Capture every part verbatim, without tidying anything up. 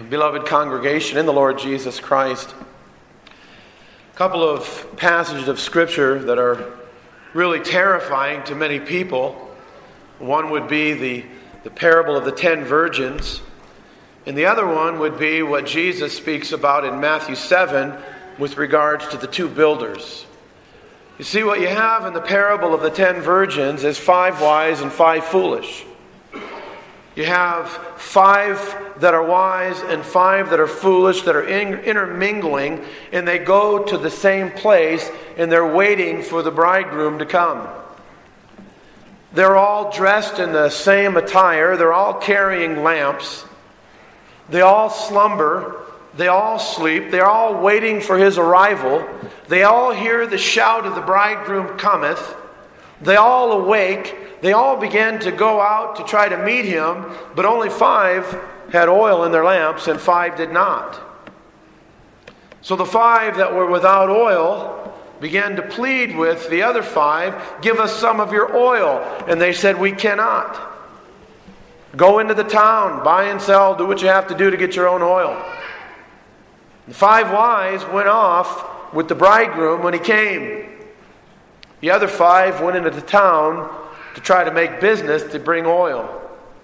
Beloved congregation in the Lord Jesus Christ, a couple of passages of Scripture that are really terrifying to many people. One would be the, the parable of the ten virgins, and the other one would be what Jesus speaks about in Matthew seven with regards to the two builders. You see, what you have in the parable of the ten virgins is five wise and five foolish. You have five that are wise and five that are foolish, that are in, intermingling, and they go to the same place, and they're waiting for the bridegroom to come. They're all dressed in the same attire. They're all carrying lamps. They all slumber. They all sleep. They're all waiting for his arrival. They all hear the shout of the bridegroom cometh. They all awake. They all began to go out to try to meet him, but only five had oil in their lamps and five did not. So the five that were without oil began to plead with the other five, give us some of your oil. And they said, we cannot. Go into the town, buy and sell, do what you have to do to get your own oil. The five wise went off with the bridegroom when he came. The other five went into the town to try to make business to bring oil.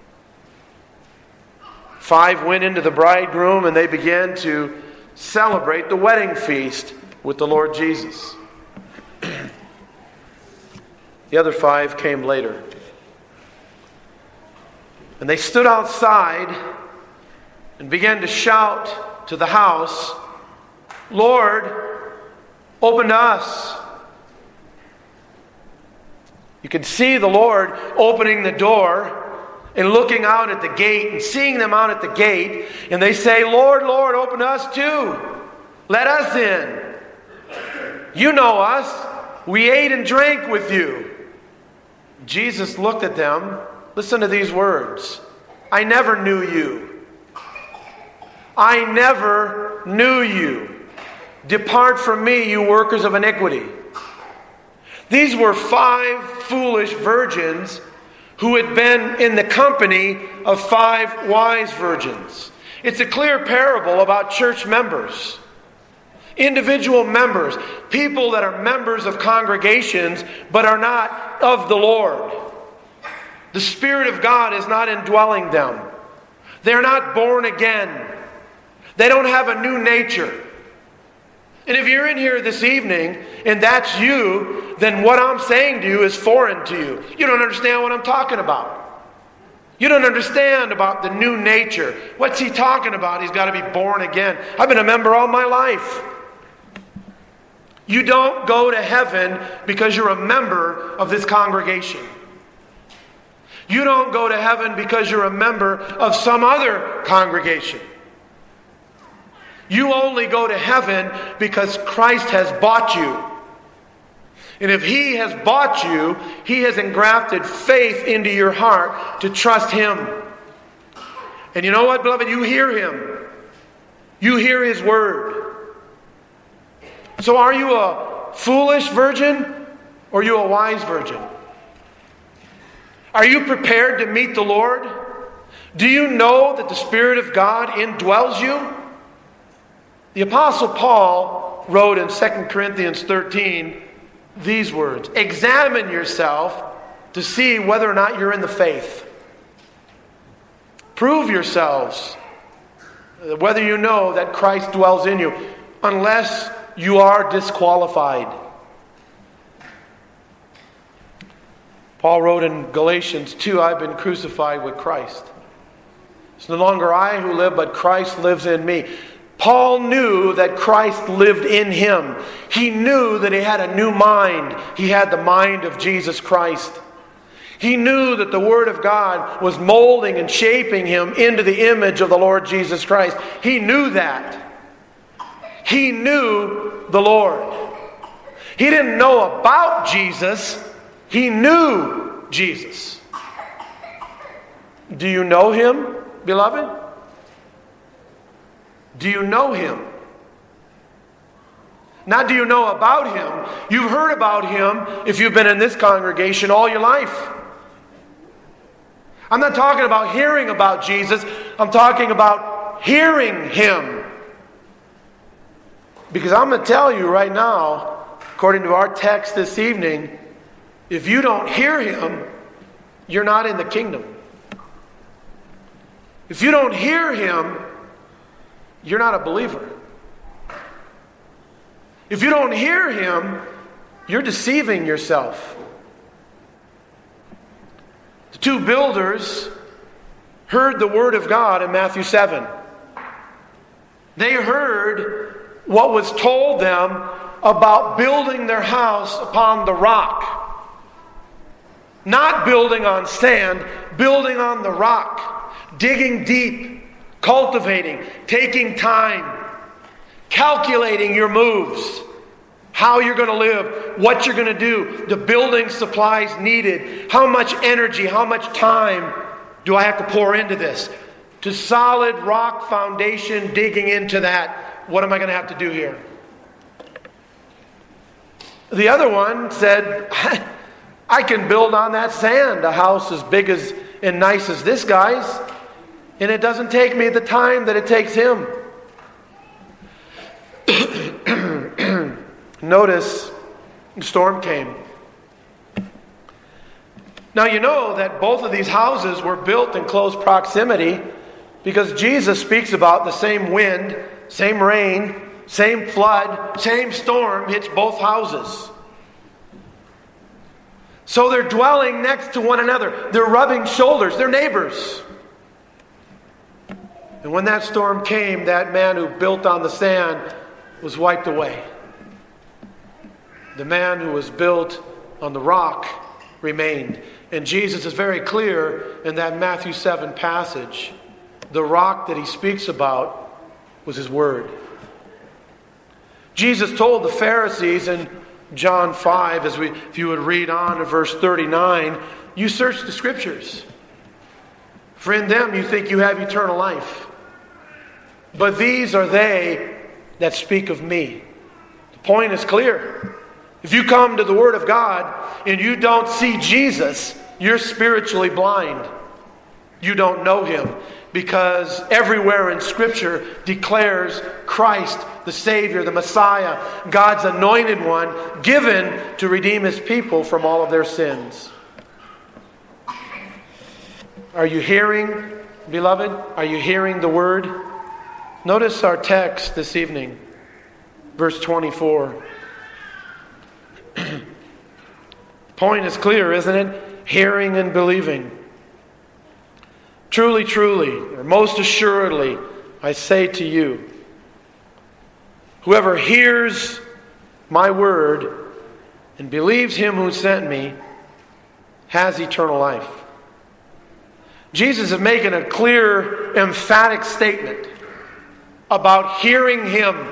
Five went into the bridegroom and they began to celebrate the wedding feast with the Lord Jesus. The other five came later. And they stood outside and began to shout to the house, Lord, open to us. You can see the Lord opening the door and looking out at the gate and seeing them out at the gate. And they say, Lord, Lord, open to us too. Let us in. You know us. We ate and drank with you. Jesus looked at them. Listen to these words. I never knew you. I never knew you. Depart from me, you workers of iniquity. These were five foolish virgins who had been in the company of five wise virgins. It's a clear parable about church members. Individual members. People that are members of congregations but are not of the Lord. The Spirit of God is not indwelling them. They're not born again. They don't have a new nature. And if you're in here this evening and that's you, then what I'm saying to you is foreign to you. You don't understand what I'm talking about. You don't understand about the new nature. What's he talking about? He's got to be born again. I've been a member all my life. You don't go to heaven because you're a member of this congregation. You don't go to heaven because you're a member of some other congregation. You only go to heaven because Christ has bought you. And if He has bought you, He has engrafted faith into your heart to trust Him. And you know what, beloved? You hear Him. You hear His word. So are you a foolish virgin or are you a wise virgin? Are you prepared to meet the Lord? Do you know that the Spirit of God indwells you? The Apostle Paul wrote in Second Corinthians thirteen these words, examine yourself to see whether or not you're in the faith. Prove yourselves whether you know that Christ dwells in you, unless you are disqualified. Paul wrote in Galatians two, I've been crucified with Christ. It's no longer I who live, but Christ lives in me. Paul knew that Christ lived in him. He knew that he had a new mind. He had the mind of Jesus Christ. He knew that the Word of God was molding and shaping him into the image of the Lord Jesus Christ. He knew that. He knew the Lord. He didn't know about Jesus. He knew Jesus. Do you know Him, beloved? Do you know Him? Not do you know about Him. You've heard about Him if you've been in this congregation all your life. I'm not talking about hearing about Jesus. I'm talking about hearing Him. Because I'm going to tell you right now, according to our text this evening, if you don't hear Him, you're not in the kingdom. If you don't hear Him, you're not a believer. If you don't hear Him, you're deceiving yourself. The two builders heard the word of God in Matthew seven. They heard what was told them about building their house upon the rock. Not building on sand, building on the rock. Digging deep, cultivating, taking time, calculating your moves, how you're going to live, what you're going to do, the building supplies needed, how much energy, how much time do I have to pour into this? To solid rock foundation, digging into that. What am I going to have to do here? The other one said, I can build on that sand a house as big as and nice as this guy's, and it doesn't take me the time that it takes him. Notice, the storm came. Now you know that both of these houses were built in close proximity because Jesus speaks about the same wind, same rain, same flood, same storm hits both houses. So they're dwelling next to one another. They're rubbing shoulders. They're neighbors. And when that storm came, that man who built on the sand was wiped away. The man who was built on the rock remained. And Jesus is very clear in that Matthew seven passage. The rock that he speaks about was his word. Jesus told the Pharisees in John five, as we, if you would read on to verse thirty-nine, you search the Scriptures. For in them you think you have eternal life. But these are they that speak of me. The point is clear. If you come to the Word of God and you don't see Jesus, you're spiritually blind. You don't know Him. Because everywhere in Scripture declares Christ, the Savior, the Messiah, God's anointed one, given to redeem His people from all of their sins. Are you hearing, beloved? Are you hearing the Word? Notice our text this evening, verse twenty-four. The point is clear, isn't it? Hearing and believing. Truly, truly, or most assuredly, I say to you, whoever hears my word and believes Him who sent me has eternal life. Jesus is making a clear, emphatic statement about hearing Him.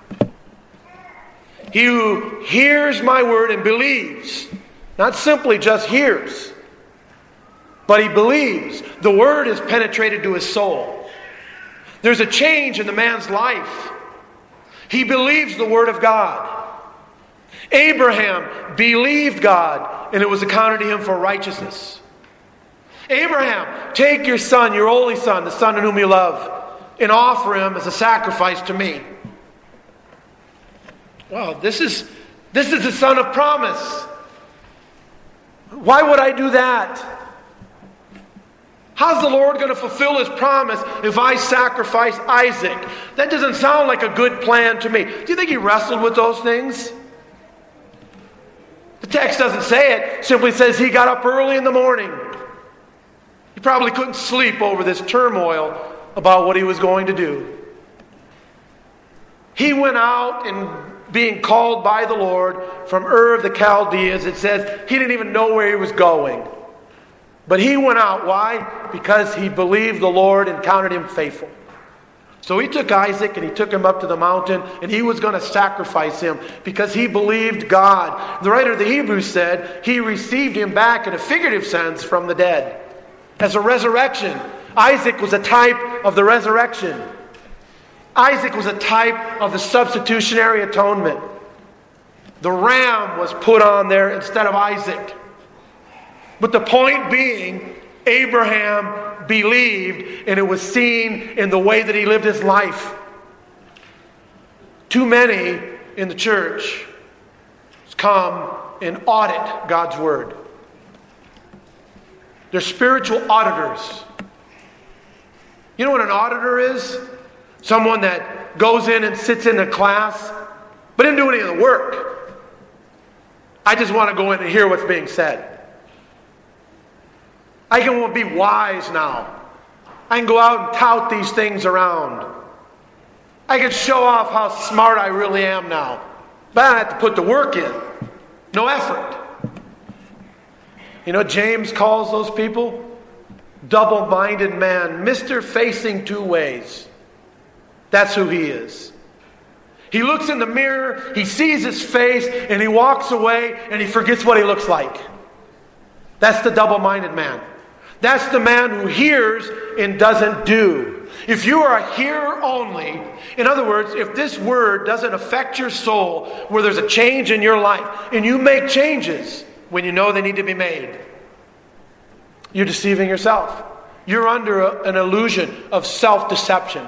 He who hears my word and believes, not simply just hears, but he believes. The word is penetrated to his soul. There's a change in the man's life. He believes the word of God. Abraham believed God, and it was accounted to him for righteousness. Abraham, take your son, your only son, the son in whom you love, and offer him as a sacrifice to me. Well, this is this is the son of promise. Why would I do that? How's the Lord going to fulfill His promise if I sacrifice Isaac? That doesn't sound like a good plan to me. Do you think he wrestled with those things? The text doesn't say it. It simply says he got up early in the morning. He probably couldn't sleep over this turmoil about what he was going to do. He went out and being called by the Lord from Ur of the Chaldeans, it says he didn't even know where he was going. But he went out. Why? Because he believed the Lord and counted him faithful. So he took Isaac and he took him up to the mountain and he was going to sacrifice him because he believed God. The writer of the Hebrews said he received him back in a figurative sense from the dead. As a resurrection. Isaac was a type of the resurrection. Isaac was a type of the substitutionary atonement. The ram was put on there instead of Isaac. But the point being, Abraham believed, and it was seen in the way that he lived his life. Too many in the church come and audit God's Word. They're spiritual auditors. You know what an auditor is? Someone that goes in and sits in a class, but didn't do any of the work. I just want to go in and hear what's being said. I can be wise now. I can go out and tout these things around. I can show off how smart I really am now. But I have to put the work in. No effort. You know, James calls those people double-minded man, Mister Facing Two Ways. That's who he is. He looks in the mirror, he sees his face, and he walks away, and he forgets what he looks like. That's the double-minded man. That's the man who hears and doesn't do. If you are a hearer only, in other words, if this word doesn't affect your soul, where there's a change in your life, and you make changes when you know they need to be made, you're deceiving yourself. You're under a, an illusion of self-deception.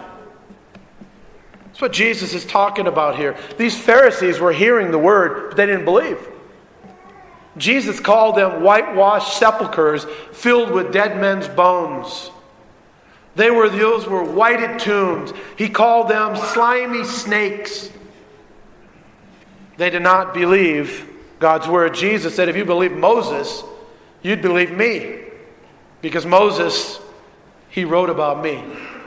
That's what Jesus is talking about here. These Pharisees were hearing the word, but they didn't believe. Jesus called them whitewashed sepulchres filled with dead men's bones. They were, those were whited tombs. He called them slimy snakes. They did not believe God's word. Jesus said, if you believe Moses, you'd believe me. Because Moses, he wrote about me.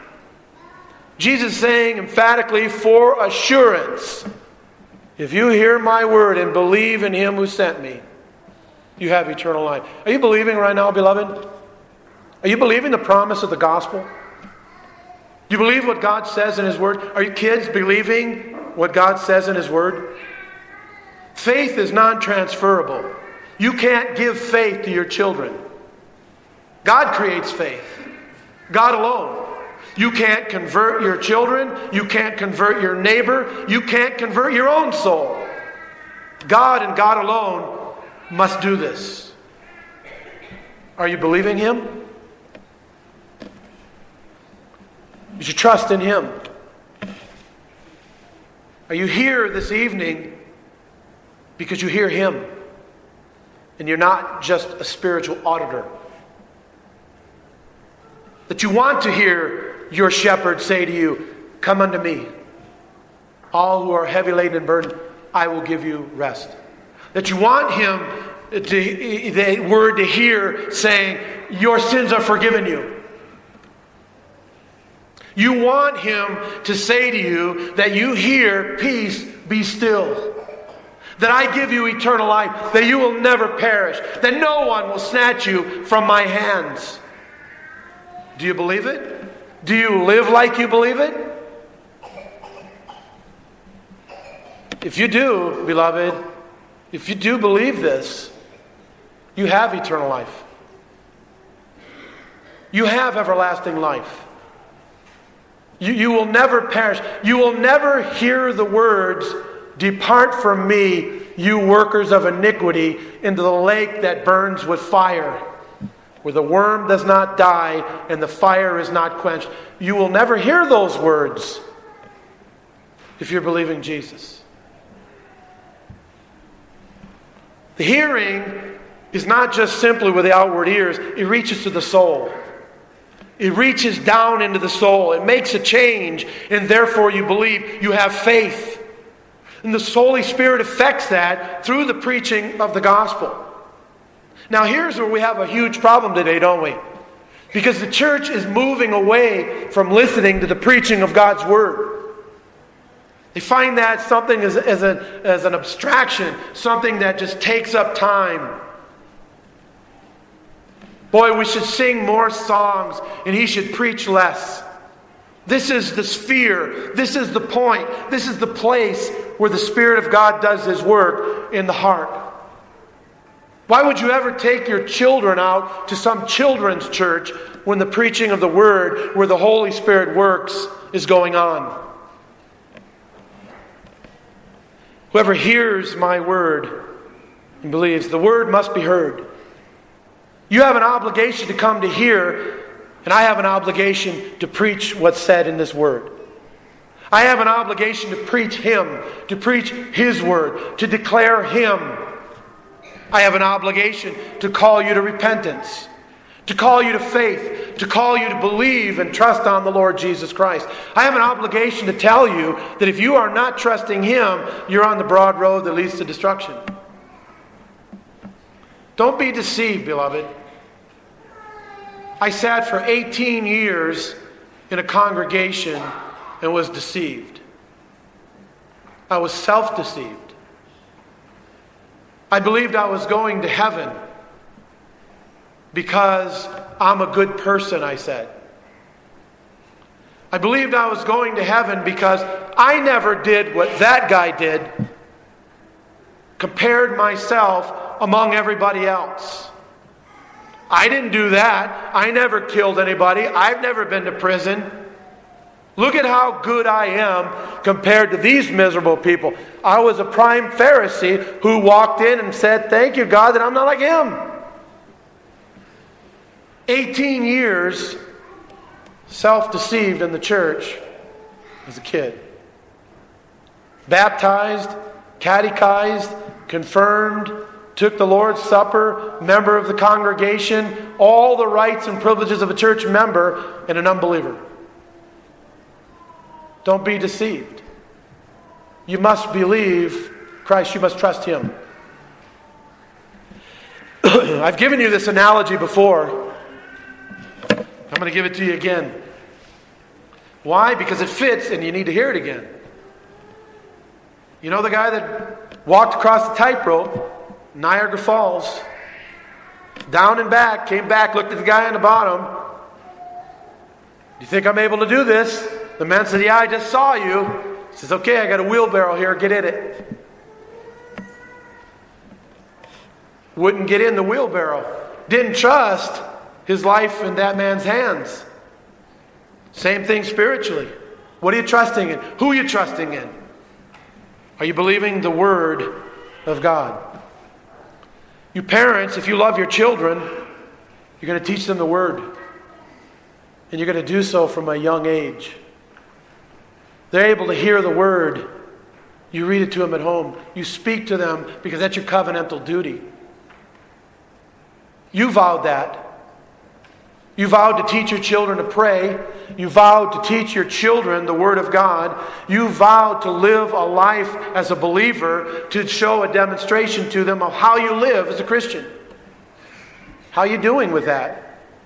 Jesus is saying emphatically, for assurance, if you hear my word and believe in him who sent me, you have eternal life. Are you believing right now, beloved? Are you believing the promise of the gospel? Do you believe what God says in his word? Are you kids believing what God says in his word? Faith is non-transferable. You can't give faith to your children. God creates faith. God alone. You can't convert your children. You can't convert your neighbor. You can't convert your own soul. God and God alone must do this. Are you believing him? You should trust in him. Are you here this evening because you hear him and you're not just a spiritual auditor? That you want to hear your shepherd say to you, come unto me, all who are heavy laden and burdened, I will give you rest. That you want him, to, the word to hear saying, your sins are forgiven you. You want him to say to you that you hear, peace, be still. That I give you eternal life, that you will never perish, that no one will snatch you from my hands. Do you believe it? Do you live like you believe it? If you do, beloved, if you do believe this, you have eternal life. You have everlasting life. You, you will never perish. You will never hear the words, depart from me, you workers of iniquity, into the lake that burns with fire, where the worm does not die and the fire is not quenched. You will never hear those words if you're believing Jesus. The hearing is not just simply with the outward ears. It reaches to the soul. It reaches down into the soul. It makes a change, and therefore you believe, you have faith. And the Holy Spirit affects that through the preaching of the gospel. Now here's where we have a huge problem today, don't we? Because the church is moving away from listening to the preaching of God's Word. They find that something as, as, a, as an abstraction, something that just takes up time. Boy, we should sing more songs and he should preach less. This is the sphere. This is the point. This is the place where the Spirit of God does his work in the heart. Why would you ever take your children out to some children's church when the preaching of the Word, where the Holy Spirit works, is going on? Whoever hears my word and believes, the word must be heard. You have an obligation to come to hear And I have an obligation to preach what's said in this Word. I have an obligation to preach Him, to preach His Word, to declare Him. I have an obligation to call you to repentance, to call you to faith, to call you to believe and trust on the Lord Jesus Christ. I have an obligation to tell you that if you are not trusting Him, you're on the broad road that leads to destruction. Don't be deceived, beloved. I sat for eighteen years in a congregation and was deceived. I was self-deceived. I believed I was going to heaven because I'm a good person, I said. I believed I was going to heaven because I never did what that guy did, compared myself among everybody else. I didn't do that. I never killed anybody. I've never been to prison. Look at how good I am compared to these miserable people. I was a prime Pharisee who walked in and said, "Thank you, God, that I'm not like him." eighteen years self-deceived in the church as a kid. Baptized, catechized, confirmed, took the Lord's Supper, member of the congregation, all the rights and privileges of a church member, and an unbeliever. Don't be deceived. You must believe Christ. You must trust Him. I've given you this analogy before. I'm going to give it to you again. Why? Because it fits and you need to hear it again. You know the guy that walked across the tightrope, Niagara Falls, down and back, came back, looked at the guy on the bottom. "Do you think I'm able to do this?" The man said, "Yeah, I just saw you." He says, "Okay, I got a wheelbarrow here, get in it." Wouldn't get in the wheelbarrow. Didn't trust his life in that man's hands. Same thing spiritually. What are you trusting in? Who are you trusting in? Are you believing the Word of God? You parents, if you love your children, you're going to teach them the Word. And you're going to do so from a young age. They're able to hear the Word. You read it to them at home. You speak to them because that's your covenantal duty. You vowed that. You vowed to teach your children to pray. You vowed to teach your children the Word of God. You vowed to live a life as a believer, to show a demonstration to them of how you live as a Christian. How are you doing with that?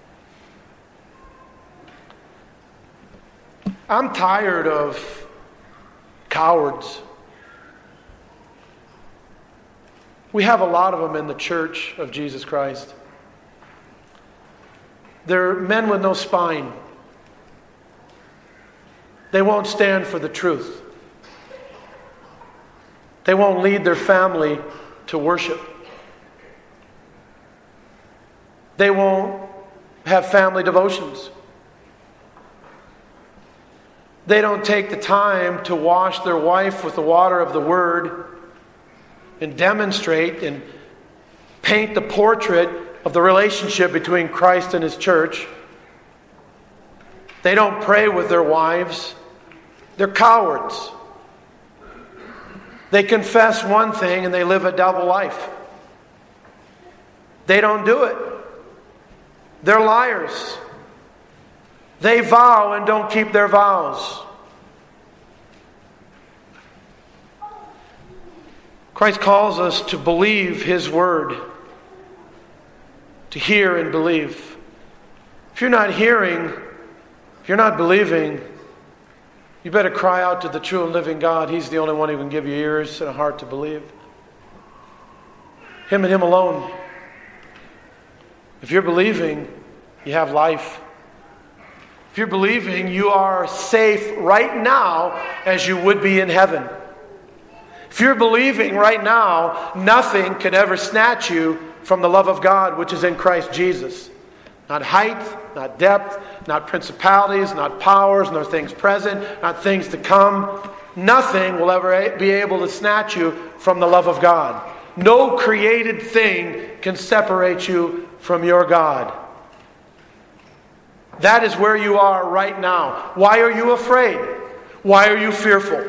I'm tired of cowards. We have a lot of them in the church of Jesus Christ. They're men with no spine. They won't stand for the truth. They won't lead their family to worship. They won't have family devotions. They don't take the time to wash their wife with the water of the Word and demonstrate and paint the portrait of the relationship between Christ and His church. They don't pray with their wives. They're cowards. They confess one thing and they live a double life. They don't do it. They're liars. They vow and don't keep their vows. Christ calls us to believe His Word. To hear and believe. If you're not hearing, if you're not believing, you better cry out to the true and living God. He's the only one who can give you ears and a heart to believe. Him and Him alone. If you're believing, you have life. If you're believing, you are safe right now as you would be in heaven. If you're believing right now, nothing can ever snatch you from the love of God which is in Christ Jesus. Not height, not depth, not principalities, not powers, nor things present, not things to come. Nothing will ever be able to snatch you from the love of God. No created thing can separate you from your God. That is where you are right now. Why are you afraid? Why are you fearful?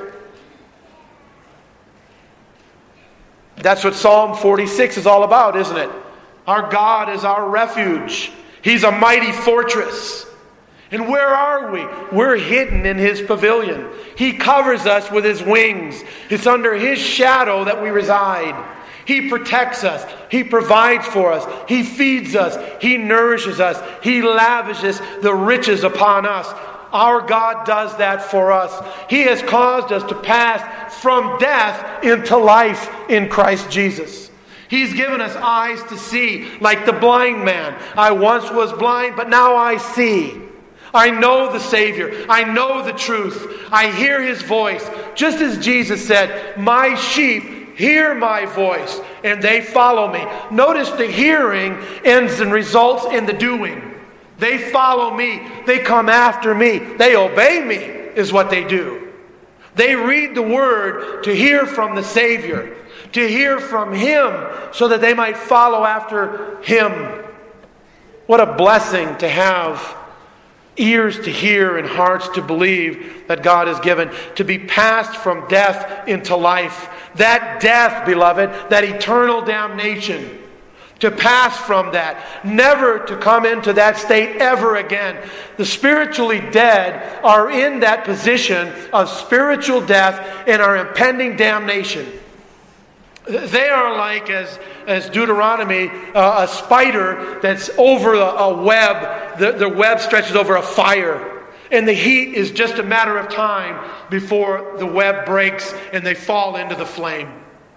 That's what Psalm forty-six is all about, isn't it? Our God is our refuge. He's a mighty fortress. And where are we? We're hidden in His pavilion. He covers us with His wings. It's under His shadow that we reside. He protects us. He provides for us. He feeds us. He nourishes us. He lavishes the riches upon us. Our God does that for us. He has caused us to pass from death into life in Christ Jesus. He's given us eyes to see, like the blind man. I once was blind, but now I see. I know the Savior. I know the truth. I hear His voice. Just as Jesus said, my sheep hear my voice, and they follow me. Notice the hearing ends and results in the doing. They follow me. They come after me. They obey me, is what they do. They read the Word to hear from the Savior, to hear from Him, so that they might follow after Him. What a blessing to have ears to hear and hearts to believe that God has given, to be passed from death into life. That death, beloved, that eternal damnation, to pass from that, never to come into that state ever again. The spiritually dead are in that position of spiritual death and are impending damnation. They are like, as, as Deuteronomy, uh, a spider that's over a, a web. The, the web stretches over a fire. And the heat is just a matter of time before the web breaks and they fall into the flame.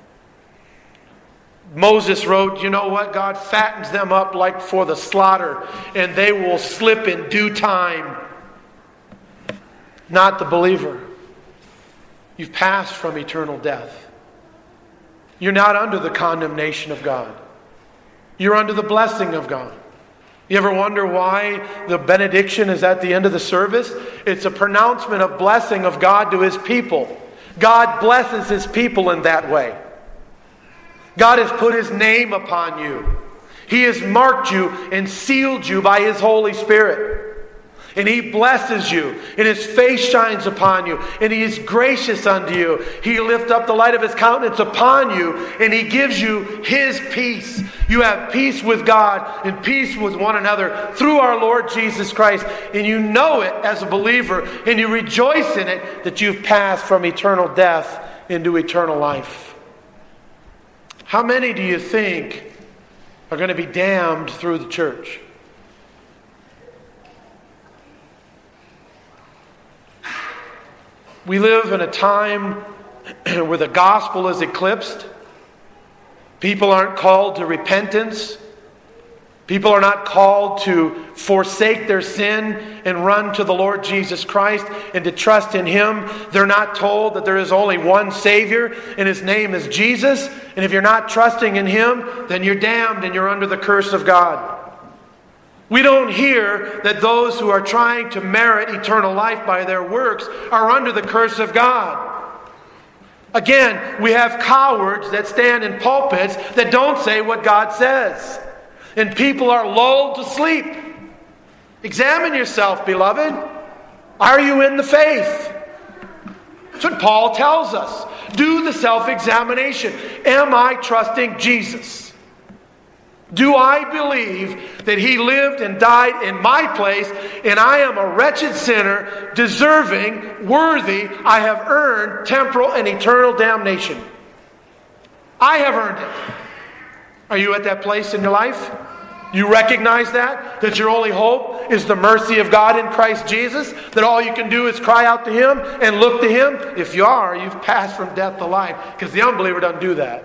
Moses wrote, you know what? God fattens them up like for the slaughter, and they will slip in due time. Not the believer. You've passed from eternal death. You're not under the condemnation of God. You're under the blessing of God. You ever wonder why the benediction is at the end of the service? It's a pronouncement of blessing of God to His people. God blesses His people in that way. God has put His name upon you. He has marked you and sealed you by His Holy Spirit. And He blesses you, and His face shines upon you, and He is gracious unto you. He lifts up the light of His countenance upon you, and He gives you His peace. You have peace with God and peace with one another through our Lord Jesus Christ. And you know it as a believer, and you rejoice in it that you've passed from eternal death into eternal life. How many do you think are going to be damned through the church? We live in a time where the gospel is eclipsed. People aren't called to repentance. People are not called to forsake their sin and run to the Lord Jesus Christ and to trust in Him. They're not told that there is only one Savior, and His name is Jesus. And if you're not trusting in Him, then you're damned and you're under the curse of God. We don't hear that those who are trying to merit eternal life by their works are under the curse of God. Again, we have cowards that stand in pulpits that don't say what God says. And people are lulled to sleep. Examine yourself, beloved. Are you in the faith? That's what Paul tells us. Do the self-examination. Am I trusting Jesus? Do I believe that He lived and died in my place, and I am a wretched sinner, deserving, worthy, I have earned temporal and eternal damnation? I have earned it. Are you at that place in your life? You recognize that? That your only hope is the mercy of God in Christ Jesus? That all you can do is cry out to Him and look to Him? If you are, you've passed from death to life, because the unbeliever doesn't do that.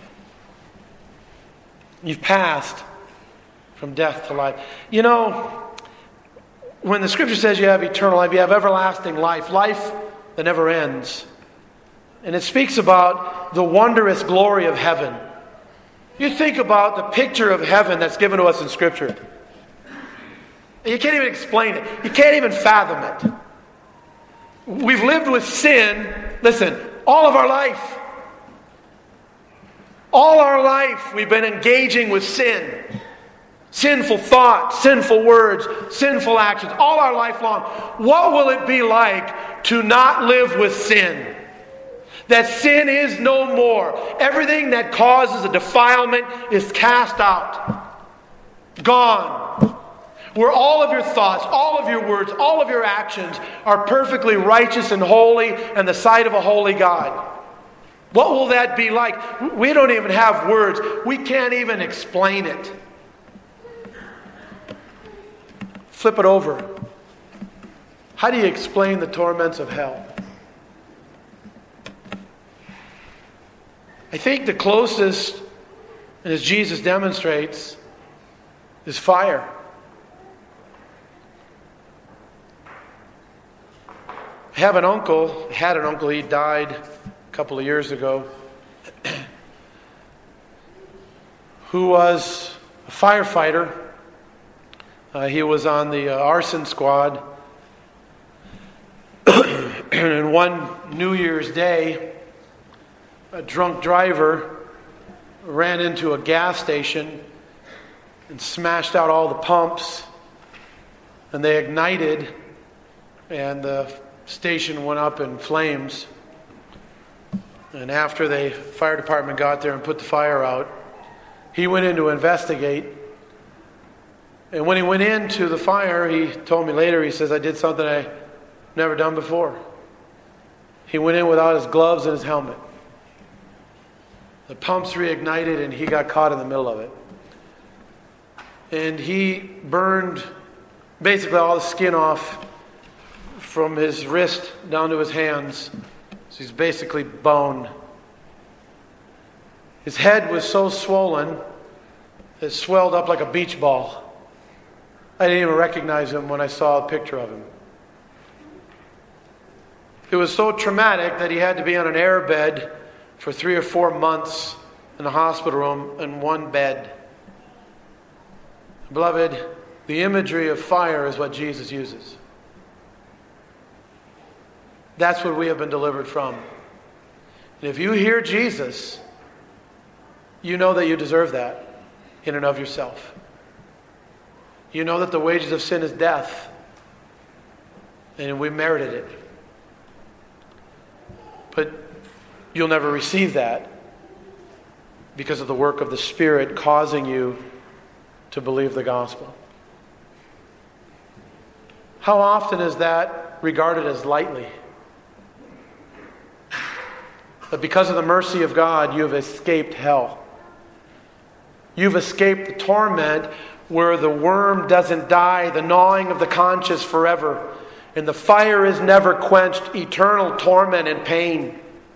You've passed from death to life. You know, when the Scripture says you have eternal life, you have everlasting life, life that never ends. And it speaks about the wondrous glory of heaven. You think about the picture of heaven that's given to us in Scripture. You can't even explain it. You can't even fathom it. We've lived with sin, listen, all of our life. All our life we've been engaging with sin. Sinful thoughts, sinful words, sinful actions, all our life long. What will it be like to not live with sin? That sin is no more. Everything that causes a defilement is cast out. Gone. Where all of your thoughts, all of your words, all of your actions are perfectly righteous and holy in the sight of a holy God. What will that be like? We don't even have words. We can't even explain it. Flip it over. How do you explain the torments of hell? I think the closest, and as Jesus demonstrates, is fire. I have an uncle, I had an uncle, he died a couple of years ago, who was a firefighter. Uh, he was on the uh, arson squad. And one New Year's Day, a drunk driver ran into a gas station and smashed out all the pumps. And they ignited, and the station went up in flames. And after the fire department got there and put the fire out, he went in to investigate. And when he went into the fire, he told me later, he says, I did something I never done before. He went in without his gloves and his helmet. The pumps reignited and he got caught in the middle of it. And he burned basically all the skin off from his wrist down to his hands. So he's basically bone. His head was so swollen, it swelled up like a beach ball. I didn't even recognize him when I saw a picture of him. It was so traumatic that he had to be on an air bed for three or four months in the hospital room in one bed. Beloved, the imagery of fire is what Jesus uses. That's what we have been delivered from. And if you hear Jesus, you know that you deserve that in and of yourself. You know that the wages of sin is death, and we merited it. But you'll never receive that because of the work of the Spirit causing you to believe the gospel. How often is that regarded as lightly? But because of the mercy of God, you have escaped hell. You've escaped the torment where the worm doesn't die, the gnawing of the conscience forever, and the fire is never quenched, eternal torment and pain.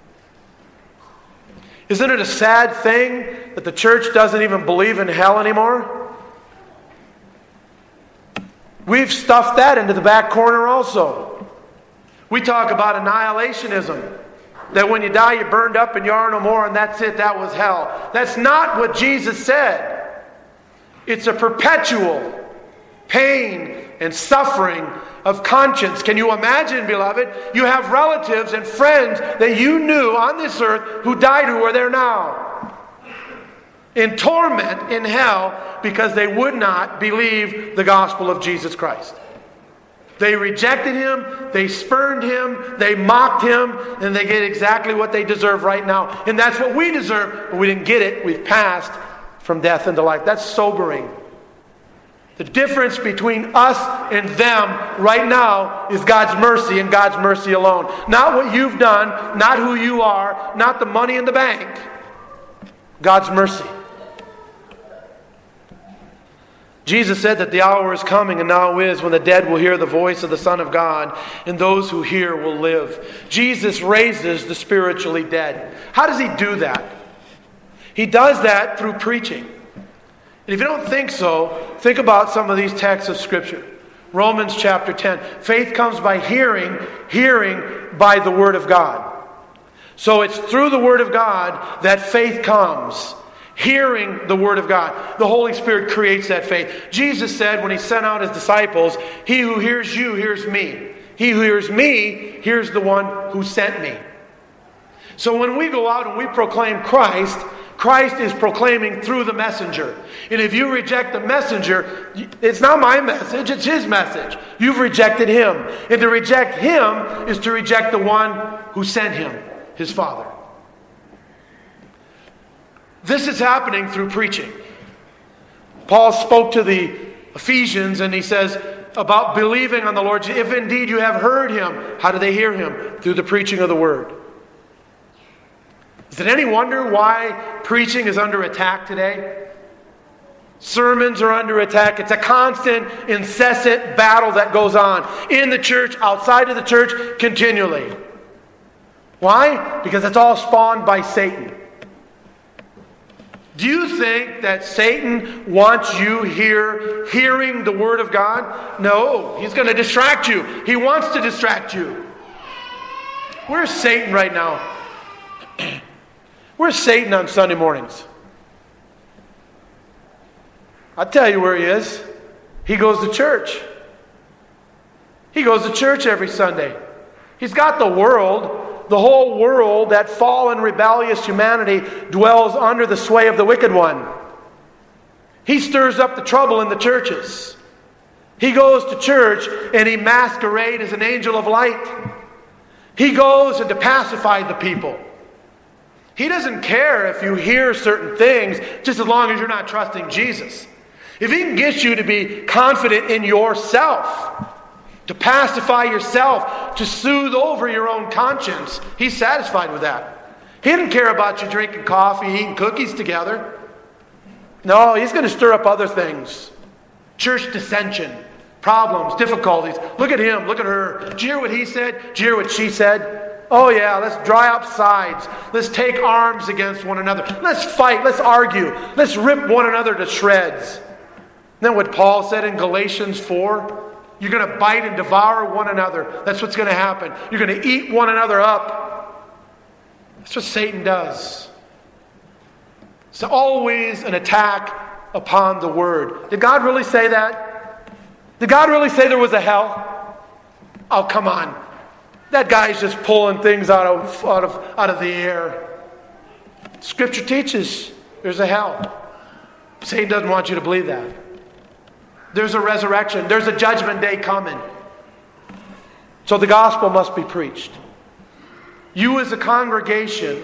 Isn't it a sad thing that the church doesn't even believe in hell anymore? We've stuffed that into the back corner also. We talk about annihilationism. That when you die, you're burned up and you are no more, and that's it, that was hell. That's not what Jesus said. It's a perpetual pain and suffering of conscience. Can you imagine, beloved? You have relatives and friends that you knew on this earth who died, who are there now. In torment in hell because they would not believe the gospel of Jesus Christ. They rejected him, they spurned him, they mocked him, and they get exactly what they deserve right now. And that's what we deserve, but we didn't get it. We've passed from death into life. That's sobering. The difference between us and them right now is God's mercy and God's mercy alone. Not what you've done, not who you are, not the money in the bank. God's mercy. Jesus said that the hour is coming, and now is, when the dead will hear the voice of the Son of God, and those who hear will live. Jesus raises the spiritually dead. How does he do that? He does that through preaching. And if you don't think so, think about some of these texts of Scripture. Romans chapter ten. Faith comes by hearing, hearing by the Word of God. So it's through the Word of God that faith comes. Hearing the Word of God. The Holy Spirit creates that faith. Jesus said when he sent out his disciples, he who hears you hears me. He who hears me hears the one who sent me. So when we go out and we proclaim Christ, Christ is proclaiming through the messenger. And if you reject the messenger, it's not my message, it's his message. You've rejected him. And to reject him is to reject the one who sent him, his Father. This is happening through preaching. Paul spoke to the Ephesians and he says about believing on the Lord. If indeed you have heard him, how do they hear him? Through the preaching of the word. Is it any wonder why preaching is under attack today? Sermons are under attack. It's a constant, incessant battle that goes on in the church, outside of the church, continually. Why? Because it's all spawned by Satan. Do you think that Satan wants you here hearing the Word of God? No, he's going to distract you. He wants to distract you. Where's Satan right now? Where's Satan on Sunday mornings? I'll tell you where he is. He goes to church. He goes to church every Sunday. He's got the world. The whole world, that fallen, rebellious humanity, dwells under the sway of the wicked one. He stirs up the trouble in the churches. He goes to church and he masquerades as an angel of light. He goes and to pacify the people. He doesn't care if you hear certain things, just as long as you're not trusting Jesus. If he can get you to be confident in yourself, to pacify yourself, to soothe over your own conscience, he's satisfied with that. He didn't care about you drinking coffee, eating cookies together. No, he's going to stir up other things. Church dissension, problems, difficulties. Look at him, look at her. Did you hear what he said? Did you hear what she said? Oh yeah, let's dry up sides. Let's take arms against one another. Let's fight, let's argue. Let's rip one another to shreds. Isn't that what Paul said in Galatians four? You're going to bite and devour one another. That's what's going to happen. You're going to eat one another up. That's what Satan does. It's always an attack upon the Word. Did God really say that? Did God really say there was a hell? Oh, come on. That guy's just pulling things out of, out of, out of the air. Scripture teaches there's a hell. Satan doesn't want you to believe that. There's a resurrection. There's a judgment day coming. So the gospel must be preached. You as a congregation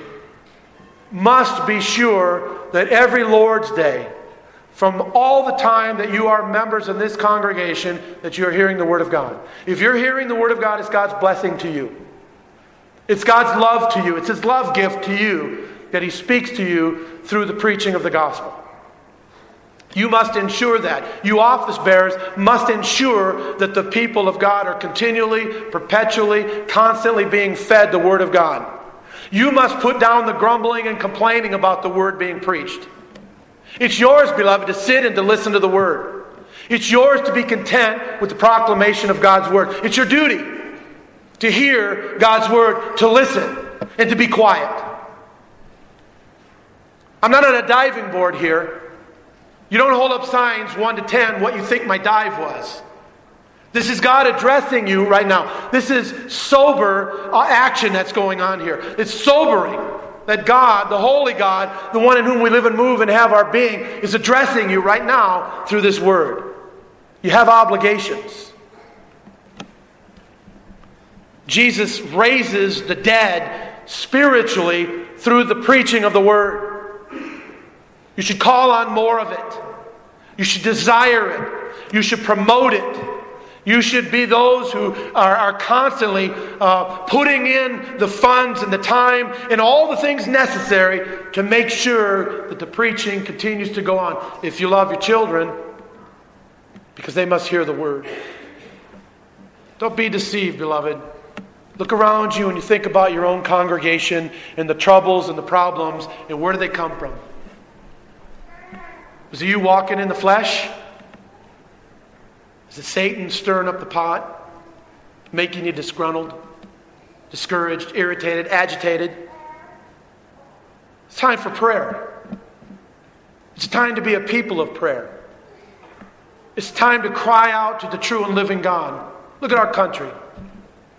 must be sure that every Lord's Day, from all the time that you are members in this congregation, that you are hearing the Word of God. If you're hearing the Word of God, it's God's blessing to you. It's God's love to you. It's His love gift to you that He speaks to you through the preaching of the gospel. You must ensure that. You office bearers must ensure that the people of God are continually, perpetually, constantly being fed the Word of God. You must put down the grumbling and complaining about the Word being preached. It's yours, beloved, to sit and to listen to the Word. It's yours to be content with the proclamation of God's Word. It's your duty to hear God's Word, to listen, and to be quiet. I'm not on a diving board here. You don't hold up signs one to ten what you think my dive was. This is God addressing you right now. This is sober action that's going on here. It's sobering that God, the holy God, the one in whom we live and move and have our being, is addressing you right now through this word. You have obligations. Jesus raises the dead spiritually through the preaching of the word. You should call on more of it. You should desire it. You should promote it. You should be those who are, are constantly uh, putting in the funds and the time and all the things necessary to make sure that the preaching continues to go on. If you love your children, because they must hear the word. Don't be deceived, beloved. Look around you and you think about your own congregation and the troubles and the problems, and where do they come from? Was it you walking in the flesh? Is it Satan stirring up the pot, making you disgruntled, discouraged, irritated, agitated? It's time for prayer. It's time to be a people of prayer. It's time to cry out to the true and living God. Look at our country.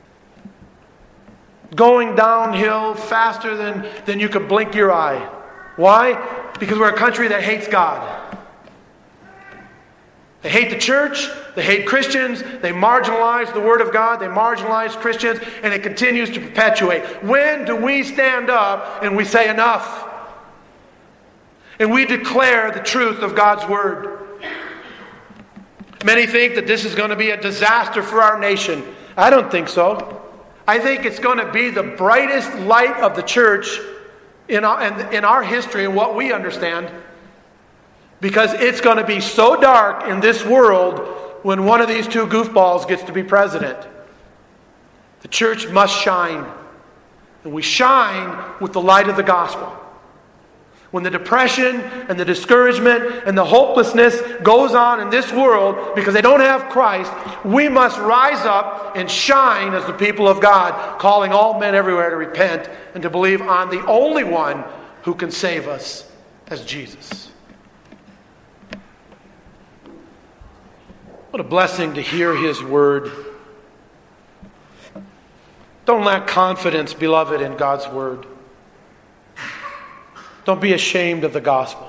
Going downhill faster than, than you could blink your eye. Why? Because we're a country that hates God. They hate the church. They hate Christians. They marginalize the Word of God. They marginalize Christians. And it continues to perpetuate. When do we stand up and we say enough? And we declare the truth of God's Word. Many think that this is going to be a disaster for our nation. I don't think so. I think it's going to be the brightest light of the church in our, in our history and what we understand. Because it's going to be so dark in this world when one of these two goofballs gets to be president. The church must shine. And we shine with the light of the gospel. When the depression and the discouragement and the hopelessness goes on in this world because they don't have Christ, we must rise up and shine as the people of God, calling all men everywhere to repent and to believe on the only one who can save us, as Jesus. What a blessing to hear His Word. Don't lack confidence, beloved, in God's Word. Don't be ashamed of the gospel.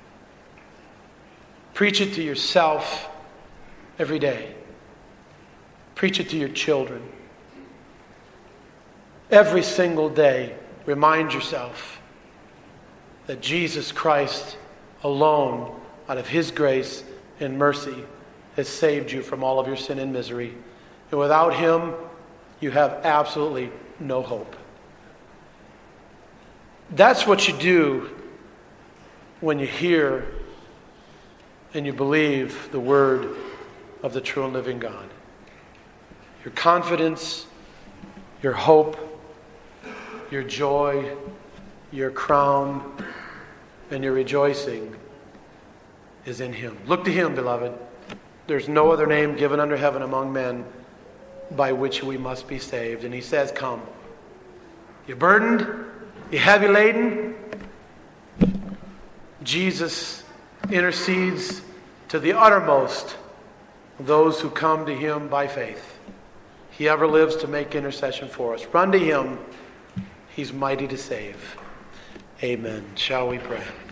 Preach it to yourself every day. Preach it to your children. Every single day, remind yourself that Jesus Christ alone, out of His grace and mercy, has saved you from all of your sin and misery. And without Him, you have absolutely no hope. That's what you do when you hear and you believe the word of the true and living God. Your confidence, your hope, your joy, your crown, and your rejoicing is in Him. Look to Him, beloved. There's no other name given under heaven among men by which we must be saved. And He says, come. You're burdened? You heavy laden? Jesus intercedes to the uttermost of those who come to Him by faith. He ever lives to make intercession for us. Run to Him. He's mighty to save. Amen. Shall we pray?